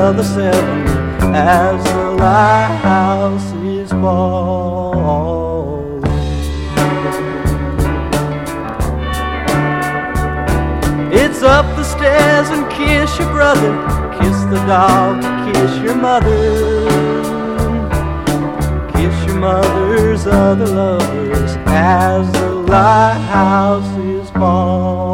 another 7 as the lighthouse is falling. It's up the stairs and kiss your brother, kiss the dog, kiss your mother, kiss your mother's other lovers as the lighthouse is falling.